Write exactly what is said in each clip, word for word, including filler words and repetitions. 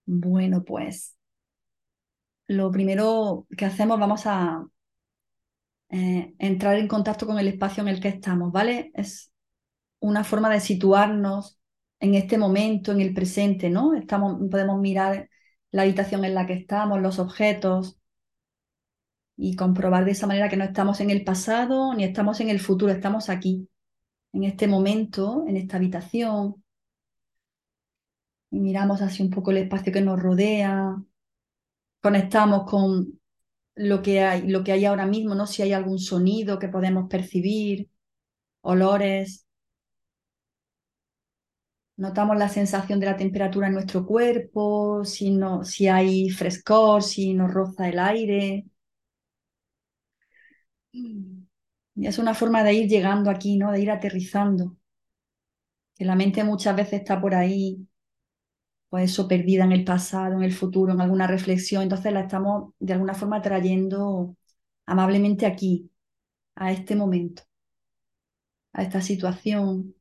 Bueno, pues lo primero que hacemos, vamos a eh, entrar en contacto con el espacio en el que estamos, ¿vale? Es una forma de situarnos en este momento, en el presente, ¿no? Estamos, podemos mirar la habitación en la que estamos, los objetos y comprobar de esa manera que no estamos en el pasado ni estamos en el futuro, estamos aquí, en este momento, en esta habitación, y miramos así un poco el espacio que nos rodea, conectamos con lo que hay, lo que hay ahora mismo, ¿no? Si hay algún sonido que podemos percibir, olores, notamos la sensación de la temperatura en nuestro cuerpo, si no, si hay frescor, si nos roza el aire. Mm. Y es una forma de ir llegando aquí, ¿no? De ir aterrizando, que la mente muchas veces está por ahí, pues eso, perdida en el pasado, en el futuro, en alguna reflexión. Entonces la estamos de alguna forma trayendo amablemente aquí, a este momento, a esta situación.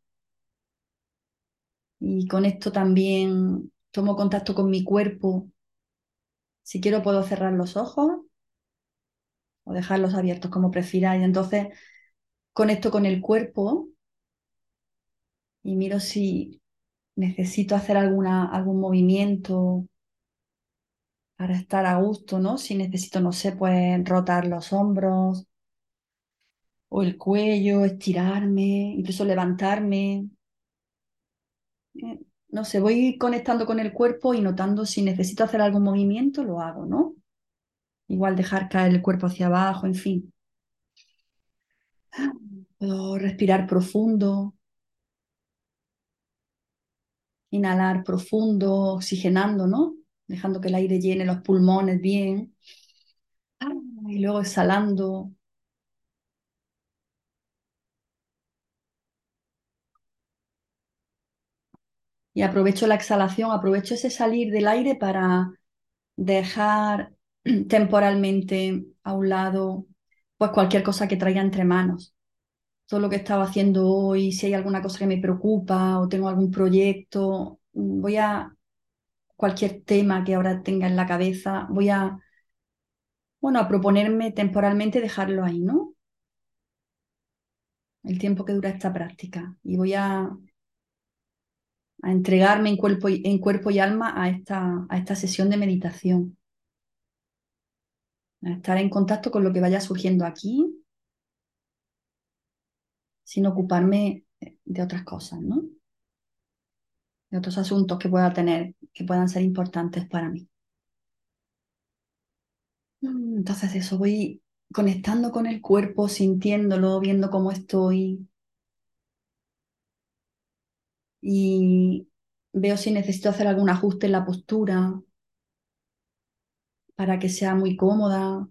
Y con esto también tomo contacto con mi cuerpo. Si quiero puedo cerrar los ojos o dejarlos abiertos, como prefiráis. Entonces conecto con el cuerpo y miro si necesito hacer alguna, algún movimiento para estar a gusto, ¿no? Si necesito, no sé, pues rotar los hombros o el cuello, estirarme, incluso levantarme. Eh, No sé, voy conectando con el cuerpo y notando si necesito hacer algún movimiento, lo hago, ¿no? Igual dejar caer el cuerpo hacia abajo, en fin. Puedo respirar profundo, inhalar profundo, oxigenando, ¿no? Dejando que el aire llene los pulmones bien. Ah, Y luego exhalando. Y aprovecho la exhalación, aprovecho ese salir del aire para dejar temporalmente a un lado pues cualquier cosa que traiga entre manos. Todo lo que he estado haciendo hoy, si hay alguna cosa que me preocupa o tengo algún proyecto, voy a cualquier tema que ahora tenga en la cabeza, voy a, bueno, a proponerme temporalmente dejarlo ahí, ¿no? El tiempo que dura esta práctica. Y voy a, a entregarme en cuerpo y, en cuerpo y alma a esta, a esta sesión de meditación, a estar en contacto con lo que vaya surgiendo aquí, sin ocuparme de otras cosas, ¿no? De otros asuntos que pueda tener, que puedan ser importantes para mí. Mm, Entonces eso, voy conectando con el cuerpo, sintiéndolo, viendo cómo estoy y veo si necesito hacer algún ajuste en la postura para que sea muy cómoda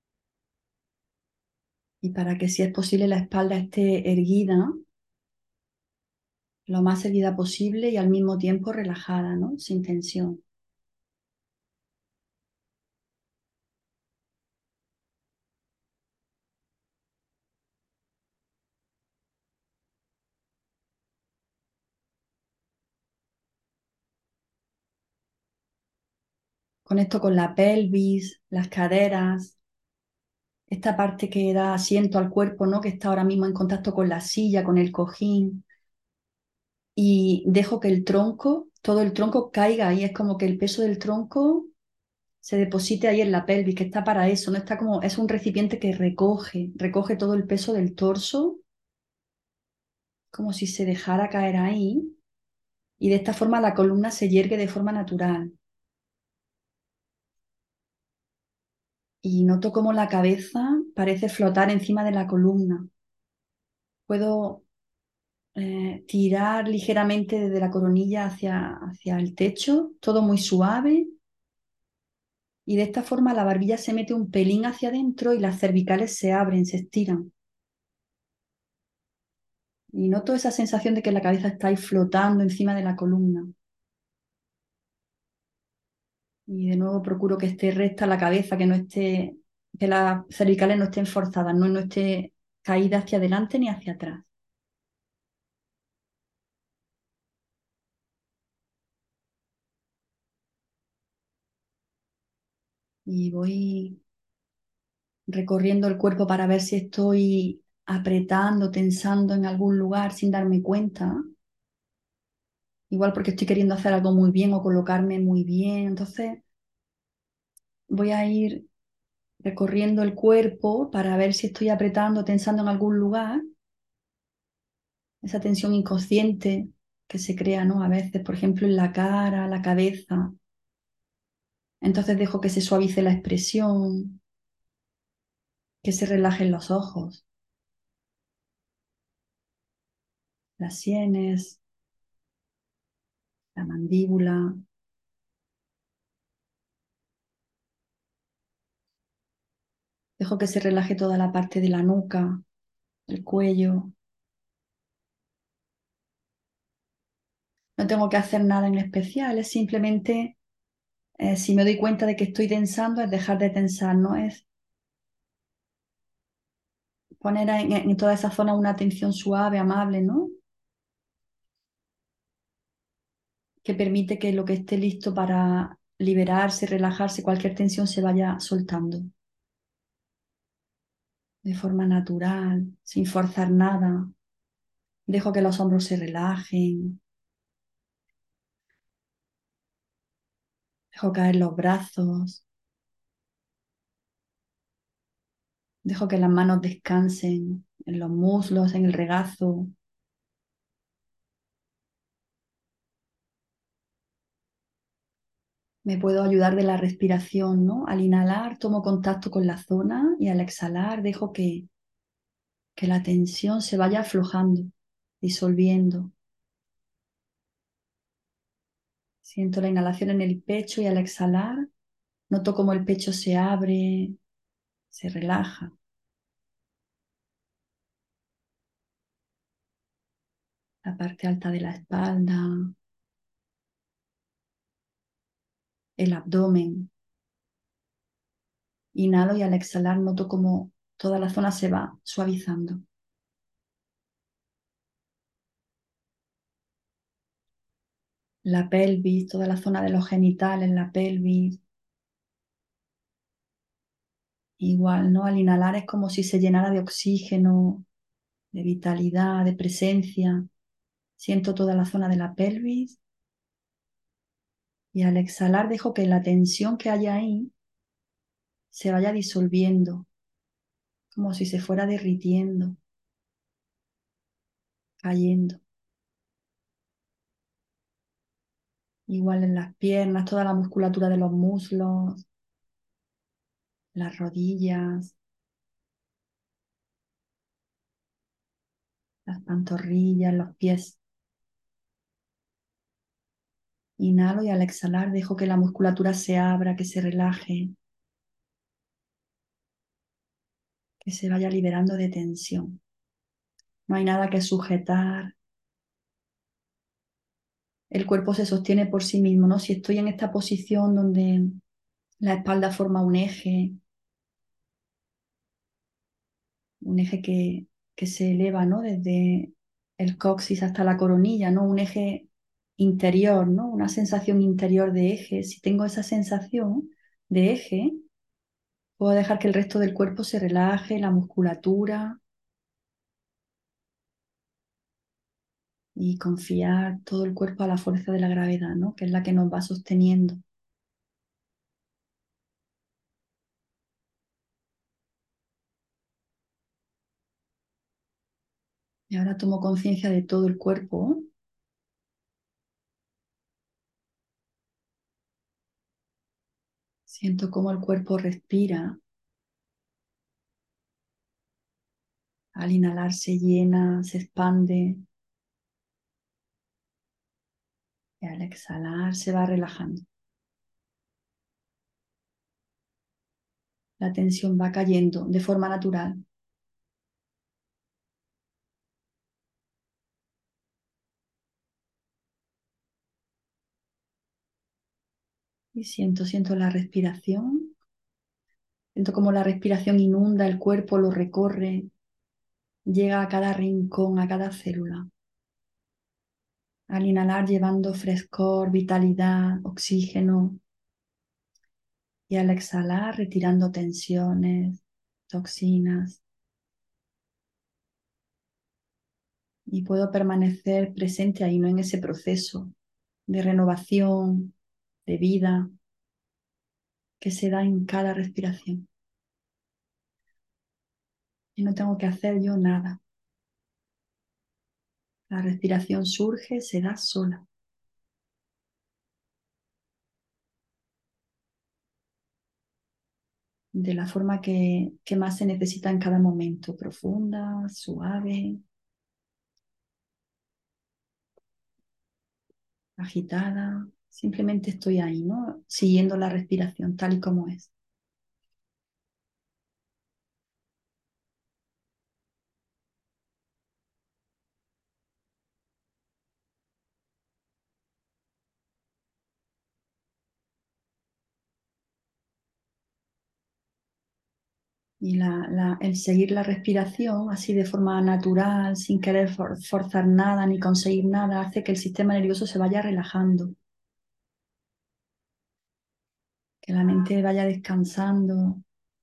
y para que, si es posible, la espalda esté erguida, lo más erguida posible y al mismo tiempo relajada, ¿no? Sin tensión. Conecto con la pelvis, las caderas, esta parte que da asiento al cuerpo, ¿no? Que está ahora mismo en contacto con la silla, con el cojín, y dejo que el tronco, todo el tronco caiga ahí. Es como que el peso del tronco se deposite ahí en la pelvis, que está para eso, no está como, es un recipiente que recoge, recoge todo el peso del torso, como si se dejara caer ahí, y de esta forma la columna se yergue de forma natural. Y noto como la cabeza parece flotar encima de la columna. Puedo eh, tirar ligeramente desde la coronilla hacia, hacia el techo, todo muy suave, y de esta forma la barbilla se mete un pelín hacia adentro y las cervicales se abren, se estiran. Y noto esa sensación de que la cabeza está ahí flotando encima de la columna. Y de nuevo procuro que esté recta la cabeza, que no esté, que las cervicales no estén forzadas, no, no esté caída hacia adelante ni hacia atrás. Y voy recorriendo el cuerpo para ver si estoy apretando, tensando en algún lugar sin darme cuenta. Igual porque estoy queriendo hacer algo muy bien o colocarme muy bien. Entonces voy a ir recorriendo el cuerpo para ver si estoy apretando, tensando en algún lugar. Esa tensión inconsciente que se crea, ¿no? A veces, por ejemplo, en la cara, la cabeza. Entonces dejo que se suavice la expresión, que se relajen los ojos, las sienes, la mandíbula. Dejo que se relaje toda la parte de la nuca, el cuello. No tengo que hacer nada en especial, es simplemente, eh, si me doy cuenta de que estoy tensando, es dejar de tensar, no es poner en, en toda esa zona una tensión suave, amable, ¿no? Que permite que lo que esté listo para liberarse, relajarse, cualquier tensión se vaya soltando de forma natural, sin forzar nada. Dejo que los hombros se relajen, dejo caer los brazos, dejo que las manos descansen en los muslos, en el regazo. Me puedo ayudar de la respiración, ¿no? Al inhalar tomo contacto con la zona y al exhalar dejo que, que la tensión se vaya aflojando, disolviendo. Siento la inhalación en el pecho y al exhalar noto cómo el pecho se abre, se relaja. La parte alta de la espalda, el abdomen. Inhalo y al exhalar noto cómo toda la zona se va suavizando. La pelvis, toda la zona de los genitales, la pelvis. Igual, ¿no? Al inhalar es como si se llenara de oxígeno, de vitalidad, de presencia. Siento toda la zona de la pelvis y al exhalar dejo que la tensión que hay ahí se vaya disolviendo, como si se fuera derritiendo, cayendo. Igual en las piernas, toda la musculatura de los muslos, las rodillas, las pantorrillas, los pies. Inhalo y al exhalar dejo que la musculatura se abra, que se relaje, que se vaya liberando de tensión. No hay nada que sujetar. El cuerpo se sostiene por sí mismo, ¿no? Si estoy en esta posición donde la espalda forma un eje, un eje que, que se eleva, ¿no? Desde el coxis hasta la coronilla, ¿no? Un eje interior, ¿no? Una sensación interior de eje. Si tengo esa sensación de eje, puedo dejar que el resto del cuerpo se relaje, la musculatura, y confiar todo el cuerpo a la fuerza de la gravedad, ¿no? Que es la que nos va sosteniendo. Y ahora tomo conciencia de todo el cuerpo. Siento cómo el cuerpo respira. Al inhalar se llena, se expande. Y al exhalar se va relajando. La tensión va cayendo de forma natural. Y siento, siento la respiración. Siento cómo la respiración inunda el cuerpo, lo recorre, llega a cada rincón, a cada célula. Al inhalar llevando frescor, vitalidad, oxígeno. Y al exhalar, retirando tensiones, toxinas. Y puedo permanecer presente ahí, ¿no? En ese proceso de renovación, de vida que se da en cada respiración. Y no tengo que hacer yo nada. La respiración surge, se da sola, de la forma que, que más se necesita en cada momento, profunda, suave, agitada. Simplemente estoy ahí, ¿no? Siguiendo la respiración tal y como es. Y la, la- el seguir la respiración así de forma natural, sin querer for- forzar nada ni conseguir nada, hace que el sistema nervioso se vaya relajando, que la mente vaya descansando.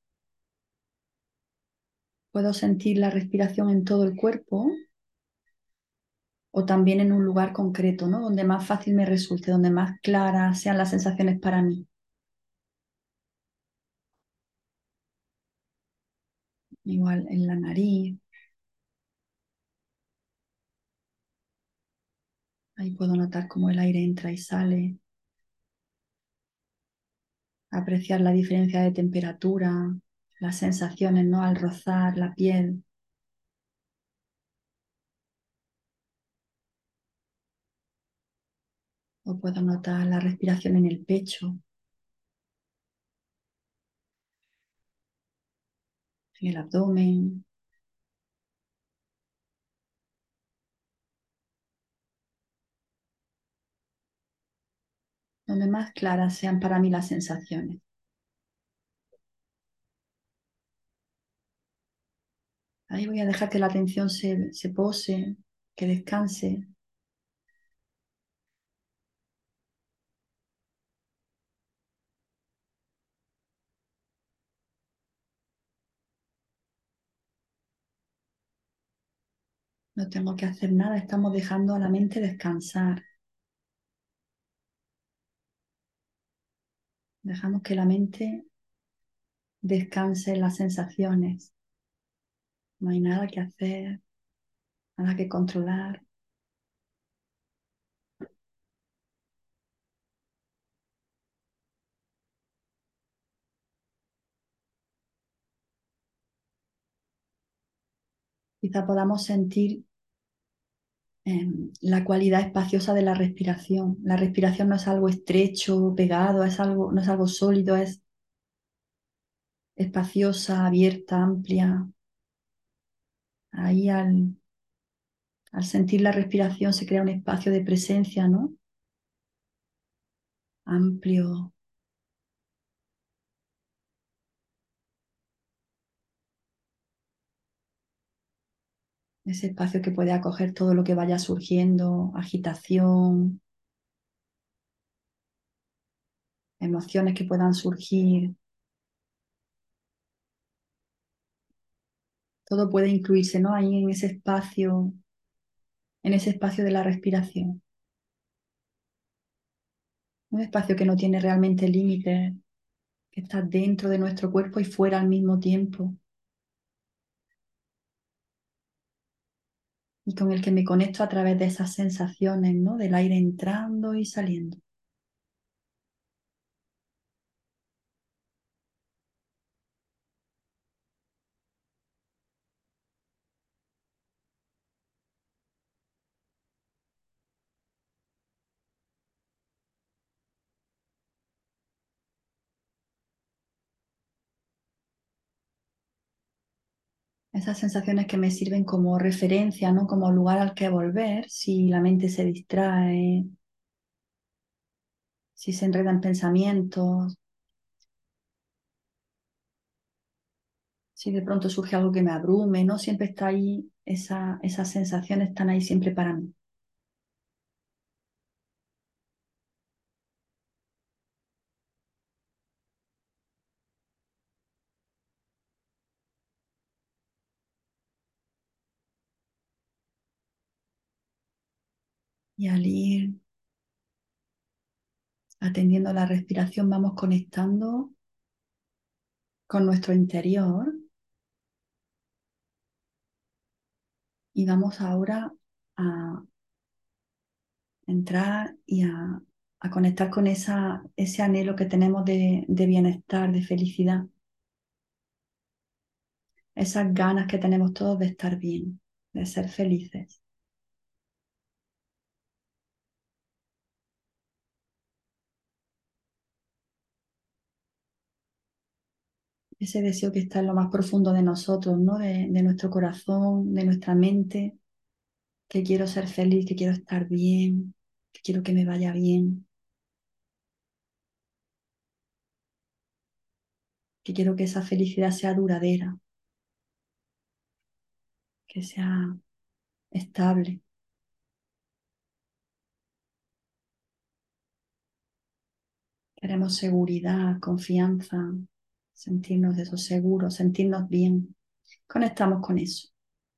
Puedo sentir la respiración en todo el cuerpo o también en un lugar concreto, ¿no? Donde más fácil me resulte, donde más claras sean las sensaciones para mí. Igual en la nariz, ahí puedo notar cómo el aire entra y sale, apreciar la diferencia de temperatura, las sensaciones, ¿no? Al rozar la piel. O puedo notar la respiración en el pecho, en el abdomen, donde más claras sean para mí las sensaciones. Ahí voy a dejar que la atención se, se pose, que descanse. No tengo que hacer nada, estamos dejando a la mente descansar. Dejamos que la mente descanse en las sensaciones. No hay nada que hacer, nada que controlar. Quizá podamos sentir eh, la cualidad espaciosa de la respiración. La respiración no es algo estrecho, pegado, es algo, no es algo sólido, es espaciosa, abierta, amplia. Ahí al, al sentir la respiración se crea un espacio de presencia, ¿no? Amplio, ese espacio que puede acoger todo lo que vaya surgiendo, agitación, emociones que puedan surgir. Todo puede incluirse, ¿no? Ahí en ese espacio, en ese espacio de la respiración. Un espacio que no tiene realmente límites, que está dentro de nuestro cuerpo y fuera al mismo tiempo, y con el que me conecto a través de esas sensaciones, ¿no? Del aire entrando y saliendo. Esas sensaciones que me sirven como referencia, ¿no? Como lugar al que volver si la mente se distrae, si se enreda en pensamientos, si de pronto surge algo que me abrume, ¿no? Siempre está ahí, esa, esas sensaciones están ahí siempre para mí. Y al ir atendiendo la respiración, vamos conectando con nuestro interior y vamos ahora a entrar y a, a conectar con esa, ese anhelo que tenemos de, de bienestar, de felicidad, esas ganas que tenemos todos de estar bien, de ser felices. Ese deseo que está en lo más profundo de nosotros, ¿no? De, de nuestro corazón, de nuestra mente, que quiero ser feliz, que quiero estar bien, que quiero que me vaya bien, que quiero que esa felicidad sea duradera, que sea estable. Queremos seguridad, confianza, sentirnos de eso seguros, sentirnos bien. Conectamos con eso.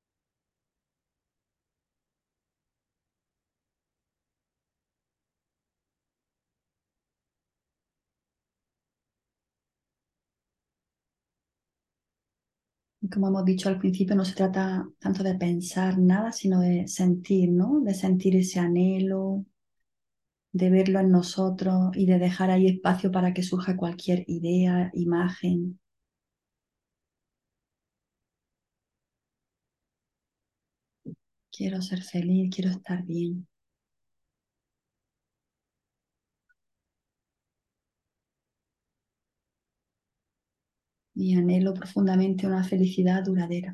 Y como hemos dicho al principio, no se trata tanto de pensar nada, sino de sentir, ¿no? De sentir ese anhelo, de verlo en nosotros y de dejar ahí espacio para que surja cualquier idea, imagen. Quiero ser feliz, quiero estar bien. Y anhelo profundamente una felicidad duradera.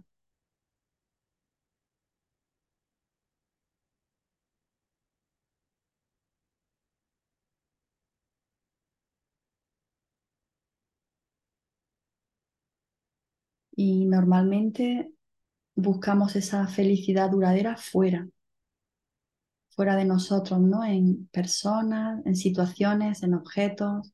Y normalmente buscamos esa felicidad duradera fuera, fuera de nosotros, ¿no? En personas, en situaciones, en objetos.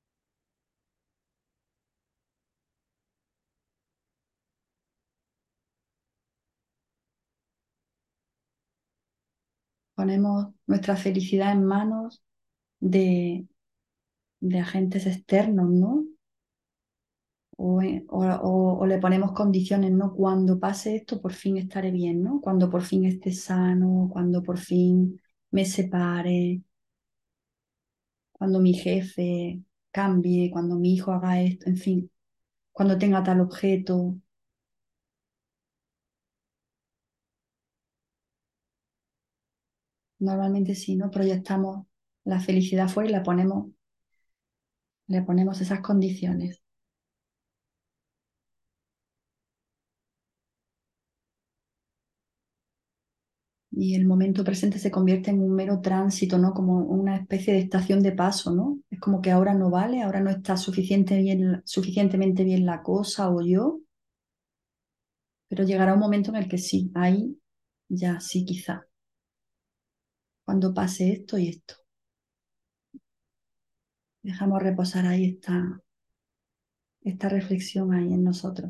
Ponemos nuestra felicidad en manos de, de agentes externos, ¿no? O, en- o- o- o le ponemos condiciones, ¿no? Cuando pase esto, por fin estaré bien, ¿no? Cuando por fin esté sano, cuando por fin me separe, cuando mi jefe cambie, cuando mi hijo haga esto, en fin, cuando tenga tal objeto. Normalmente sí, ¿no? Proyectamos la felicidad fuera y la ponemos, le ponemos esas condiciones. Y el momento presente se convierte en un mero tránsito, ¿no? Como una especie de estación de paso, ¿no? Es como que ahora no vale, ahora no está suficiente bien, suficientemente bien la cosa o yo, pero llegará un momento en el que sí, ahí ya sí, quizá, cuando pase esto y esto. Dejamos reposar ahí esta, esta reflexión ahí en nosotros.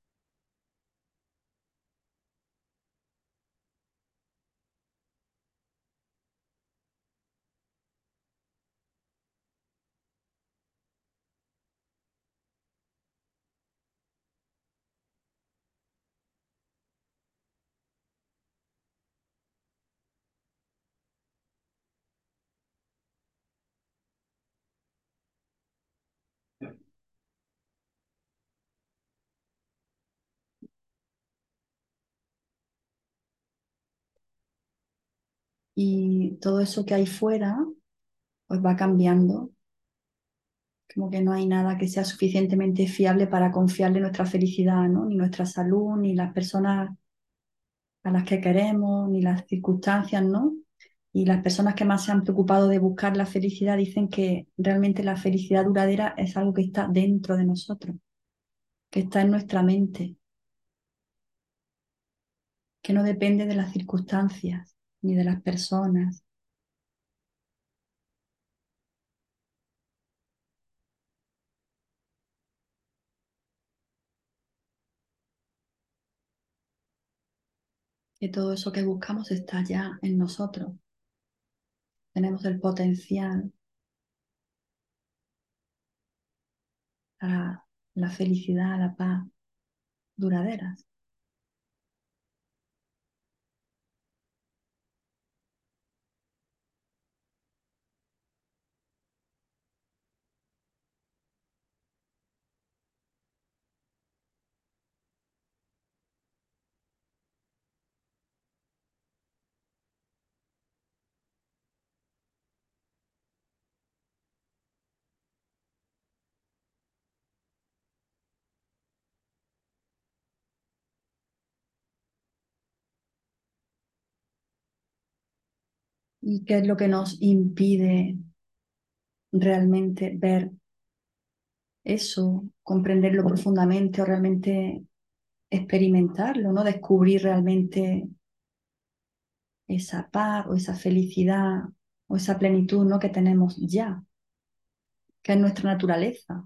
Y todo eso que hay fuera, pues va cambiando, como que no hay nada que sea suficientemente fiable para confiarle nuestra felicidad, ¿no? Ni nuestra salud, ni las personas a las que queremos, ni las circunstancias, ¿no? Y las personas que más se han preocupado de buscar la felicidad dicen que realmente la felicidad duradera es algo que está dentro de nosotros, que está en nuestra mente, que no depende de las circunstancias ni de las personas, que todo eso que buscamos está ya en nosotros. tenemos el potencial para la felicidad, la paz duraderas. ¿Y qué es lo que nos impide realmente ver eso, comprenderlo profundamente o realmente experimentarlo, ¿no? Descubrir realmente esa paz o esa felicidad o esa plenitud, ¿no? que tenemos ya, que es nuestra naturaleza.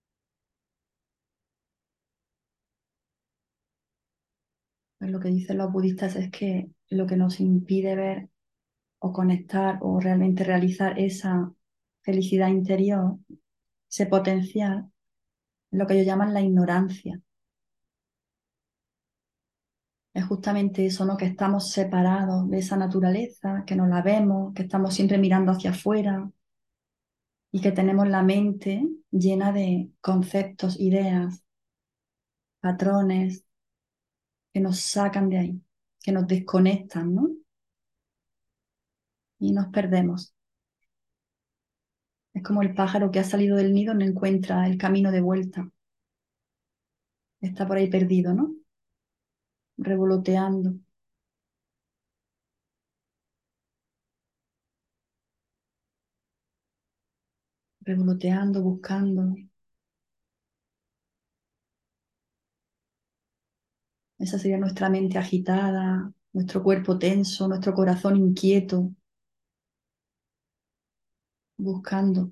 Pues lo que dicen los budistas es que lo que nos impide ver o conectar o realmente realizar esa felicidad interior, ese potencial, es lo que ellos llaman la ignorancia. Es justamente eso, ¿no? Que estamos separados de esa naturaleza, que no la vemos, que estamos siempre mirando hacia afuera y que tenemos la mente llena de conceptos, ideas, patrones que nos sacan de ahí, que nos desconectan, ¿no? Y nos perdemos. Es como el pájaro que ha salido del nido, no encuentra el camino de vuelta. Está por ahí perdido, ¿no? Revoloteando, revoloteando, buscando. Esa sería nuestra mente agitada, nuestro cuerpo tenso, nuestro corazón inquieto, buscando.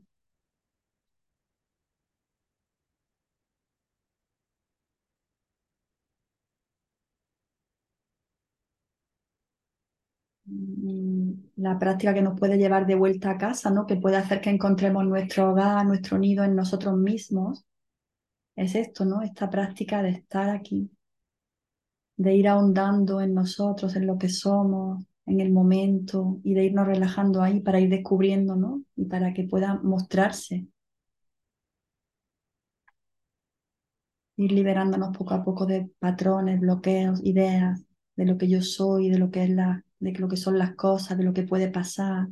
Y la práctica que nos puede llevar de vuelta a casa, ¿no? Que puede hacer que encontremos nuestro hogar, nuestro nido en nosotros mismos, es esto, ¿no? Esta práctica de estar aquí, de ir ahondando en nosotros, en lo que somos, en el momento y de irnos relajando ahí para ir descubriendo, ¿no? Y para que pueda mostrarse, ir liberándonos poco a poco de patrones, bloqueos, ideas, de lo que yo soy, de lo que es la, de lo que son las cosas, de lo que puede pasar,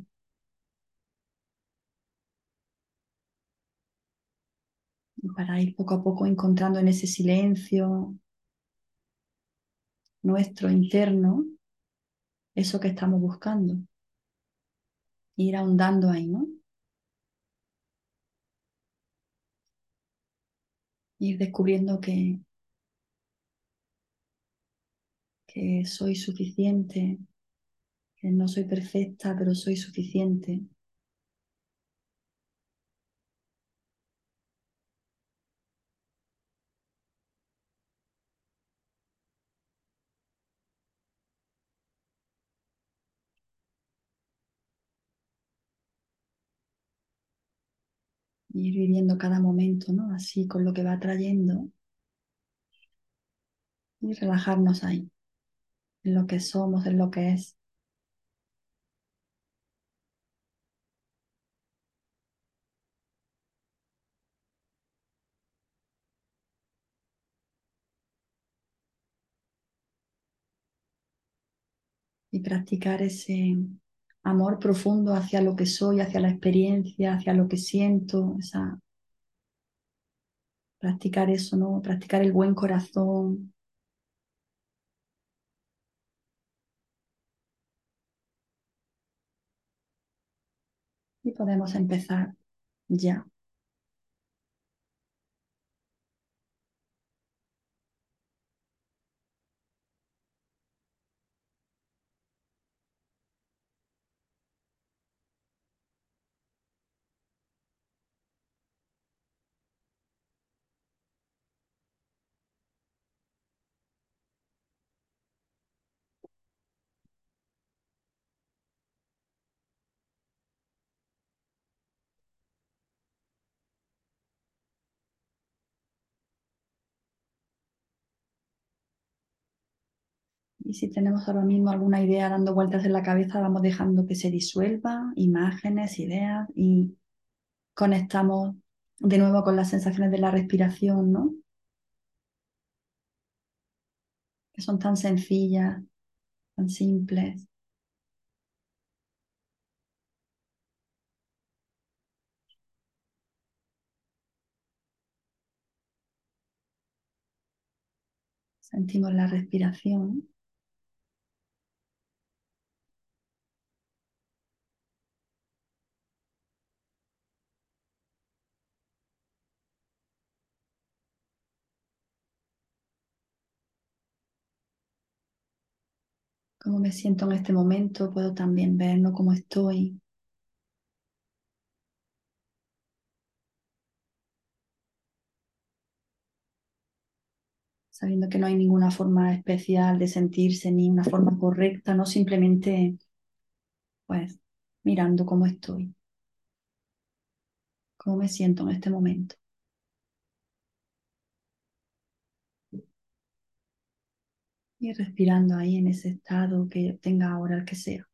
y para ir poco a poco encontrando en ese silencio nuestro interno eso que estamos buscando, ir ahondando ahí, ¿no? Ir descubriendo que, que soy suficiente, que no soy perfecta, pero soy suficiente. Ir viviendo cada momento, ¿no? Así con lo que va trayendo y relajarnos ahí, en lo que somos, en lo que es. Y practicar ese amor profundo hacia lo que soy, hacia la experiencia, hacia lo que siento, esa, practicar eso, ¿no? Practicar el buen corazón. Y podemos empezar ya. Y si tenemos ahora mismo alguna idea dando vueltas en la cabeza, vamos dejando que se disuelva, imágenes, ideas, y conectamos de nuevo con las sensaciones de la respiración, ¿no? Que son tan sencillas, tan simples. Sentimos la respiración, cómo me siento en este momento. Puedo también ver, ¿no?, cómo estoy, sabiendo que no hay ninguna forma especial de sentirse ni una forma correcta, no simplemente, pues, mirando cómo estoy, cómo me siento en este momento y respirando ahí en ese estado que tenga ahora el que sea.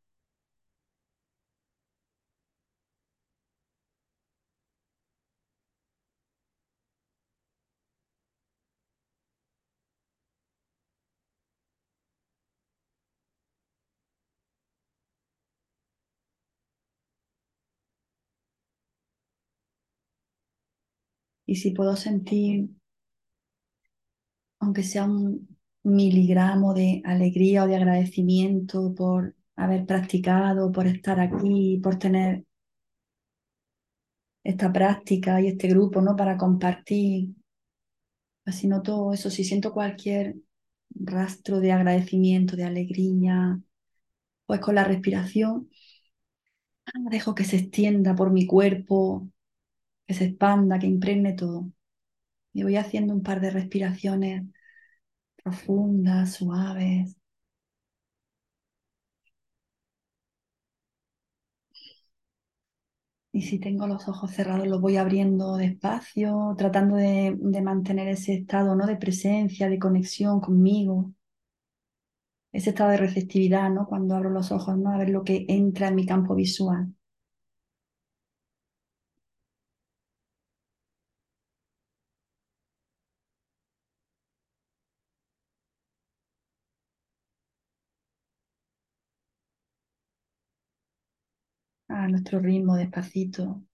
Y si puedo sentir, aunque sea un miligramo de alegría o de agradecimiento por haber practicado, por estar aquí, por tener esta práctica y este grupo, ¿no?, para compartir. Pues si noto eso, si siento cualquier rastro de agradecimiento, de alegría, pues con la respiración dejo que se extienda por mi cuerpo, que se expanda, que impregne todo. Y voy haciendo un par de respiraciones profundas, suaves. Y si tengo los ojos cerrados, los voy abriendo despacio, tratando de, de mantener ese estado, ¿no?, de presencia, de conexión conmigo, ese estado de receptividad, ¿no?, cuando abro los ojos, ¿no?, a ver lo que entra en mi campo visual. A nuestro ritmo, despacito.